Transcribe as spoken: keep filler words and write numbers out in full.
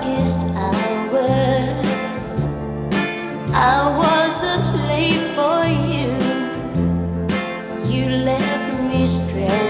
darkest hour, I was a slave for you. You left me stranded